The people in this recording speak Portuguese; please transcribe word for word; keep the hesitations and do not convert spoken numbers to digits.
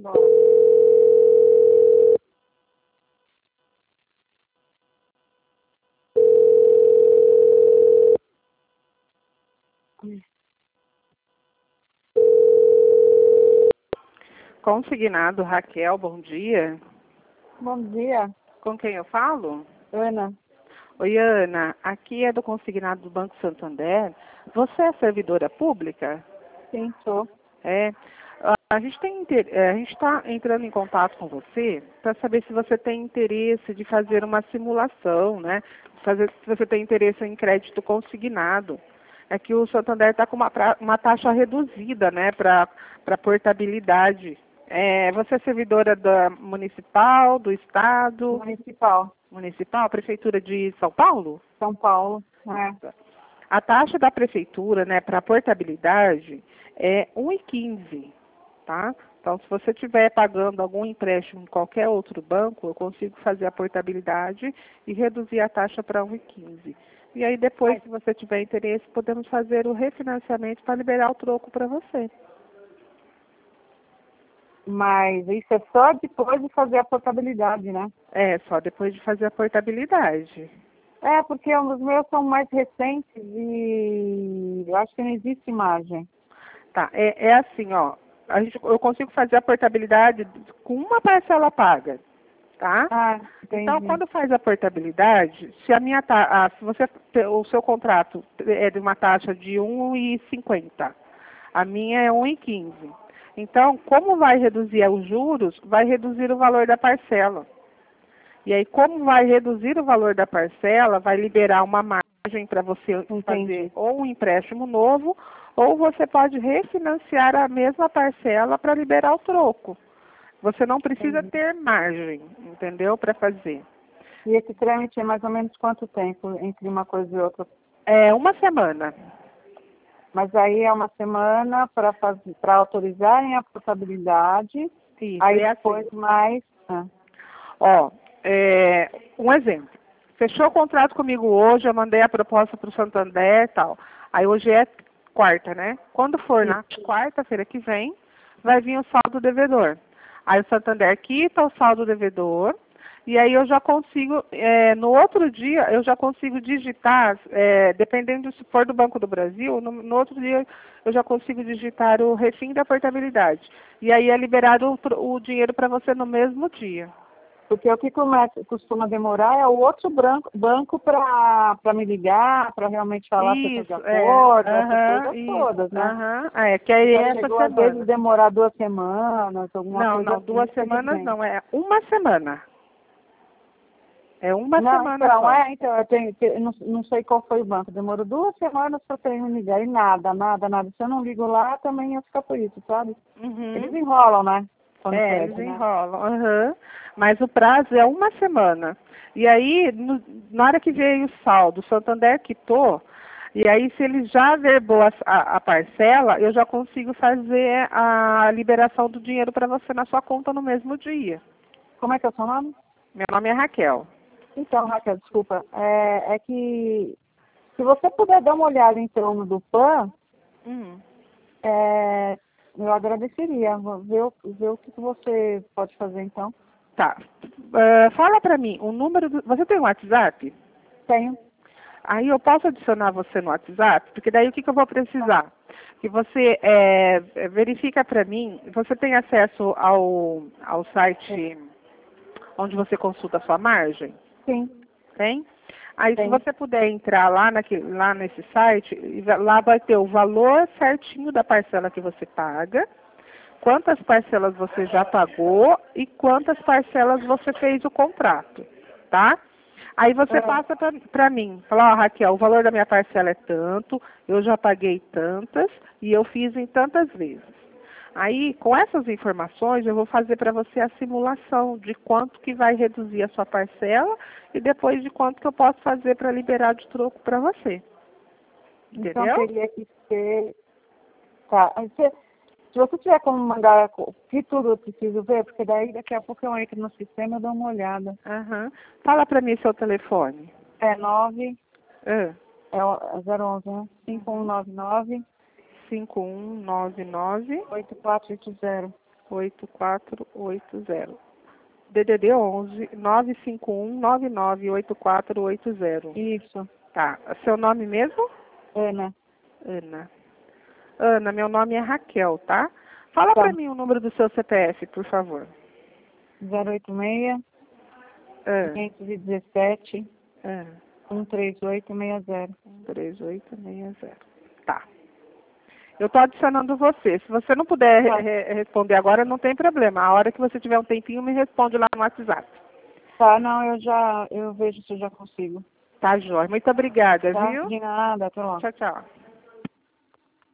Bora. Consignado Raquel, bom dia. Bom dia, Com quem eu falo? Ana. Oi, Ana. Aqui é do consignado do Banco Santander. Você é servidora pública? Sim, sou. É. A a gente tem inter- é, a gente está entrando em contato com você para saber se você tem interesse de fazer uma simulação, né? Fazer, se você tem interesse em crédito consignado. É que o Santander está com uma, pra- uma taxa reduzida, né, para para portabilidade. É, você é servidora da municipal, do estado, Municipal, municipal, prefeitura de São Paulo? São Paulo. É. A taxa da prefeitura, né, para portabilidade é um e quinze, tá? Então, se você estiver pagando algum empréstimo em qualquer outro banco, eu consigo fazer a portabilidade e reduzir a taxa para um e quinze. E aí depois, se você tiver interesse, podemos fazer o refinanciamento para liberar o troco para você. Mas isso é só depois de fazer a portabilidade, né? É, só depois de fazer a portabilidade. É, porque os meus são mais recentes e eu acho que não existe margem. Tá, é, é assim, ó. A gente, eu consigo fazer a portabilidade com uma parcela paga, tá? Ah, Então, entendi. quando faz a portabilidade, se a minha ta- ah, se você o seu contrato é de uma taxa de um e cinquenta, a minha é um e quinze. Então, como vai reduzir os juros, vai reduzir o valor da parcela. E aí, como vai reduzir o valor da parcela, vai liberar uma margem para você Entendi. fazer ou um empréstimo novo, ou você pode refinanciar a mesma parcela para liberar o troco. Você não precisa Entendi. ter margem, entendeu, para fazer. E esse trâmite é mais ou menos quanto tempo entre uma coisa e outra? É uma semana. Mas aí é uma semana para fazer, para autorizarem a portabilidade. Isso, Aí é assim. depois mais. Ah, Ó, é, um exemplo. Fechou o contrato comigo hoje, eu mandei a proposta para o Santander e tal. Aí hoje é quarta, né? Quando for na quarta-feira que vem, vai vir o saldo devedor. Aí o Santander quita o saldo devedor, e aí eu já consigo, é, no outro dia, eu já consigo digitar, é, dependendo se for do Banco do Brasil, no, no outro dia eu já consigo digitar o refim da portabilidade. E aí é liberado o, tro- o dinheiro para você no mesmo dia. porque o que começa, costuma demorar é o outro branco, banco para me ligar, para realmente falar se eu estou Isso, de é. acordo, essas Aham, coisas isso. todas, né? Aham. Ah, é, que aí Já é essa chegou às semana. vezes demorar duas semanas, alguma Não, coisa não, assim, duas tudo semanas bem. não, é uma semana. É uma Não, semana então, só. é, então, eu tenho, eu não, não sei qual foi o banco, demorou duas semanas para ter me ligar e nada, nada, nada. Se eu não ligo lá, também ia ficar por isso, sabe? Eles Uhum. enrolam, né? Quando É, pede, eles né? enrolam. Aham. Mas o prazo é uma semana. E aí, no- na hora que veio o saldo, o Santander quitou, e aí se ele já verbou a, a- a parcela, eu já consigo fazer a liberação do dinheiro para você na sua conta no mesmo dia. Como é que é o seu nome? Meu nome é Raquel. Então, Raquel, desculpa, é, é que se você puder dar uma olhada em torno do P A N, Hum. é, eu agradeceria. Vou ver, o- ver o que que você pode fazer, então. Tá. Ah, fala pra mim, o número do... Você tem um WhatsApp? Tenho. Aí eu posso adicionar você no WhatsApp? Porque daí o que, que eu vou precisar? Que você é, é, verifica pra mim, você tem acesso ao, ao site onde você consulta a sua margem? Sim, Tem? Aí se tenho. você puder entrar lá, naquele, lá nesse site, e va- lá vai ter o valor certinho da parcela que você paga, quantas parcelas você já pagou e quantas parcelas você fez o contrato, tá? Aí você Ah, passa para mim, fala, ó, Raquel, o valor da minha parcela é tanto, eu já paguei tantas e eu fiz em tantas vezes. Aí, com essas informações, eu vou fazer para você a simulação de quanto que vai reduzir a sua parcela e depois de quanto que eu posso fazer para liberar de troco para você. então Entendeu? teria que ser. Tá. Aí você- se você tiver como mandar o que tudo eu preciso ver, porque daí daqui a pouco eu entro no sistema e dou uma olhada. Aham. Fala para mim seu telefone. É nove, Ah. é o- é zero onze, né? cinco um nove nove, cinco um nove nove oito quatro oito zero. oito quatro oito zero. D D D onze, nove cinco um, nove nove oito quatro oito zero. Isso. Tá. Seu nome mesmo? Ana. Ana. Ana, meu nome é Raquel, tá? Fala Tá. pra mim o número do seu C P F, por favor. zero oito seis, Ah, quinhentos e dezessete, ah, cento e trinta e oito sessenta. três oito seis zero. Tá. Eu tô adicionando você. Se você não puder Tá. re responder agora, não tem problema. A hora que você tiver um tempinho, me responde lá no WhatsApp. Tá, não, eu já, eu vejo se eu já consigo. Tá, Jóia? Muito obrigada, Tá? viu? De nada, até lá. Tchau, tchau.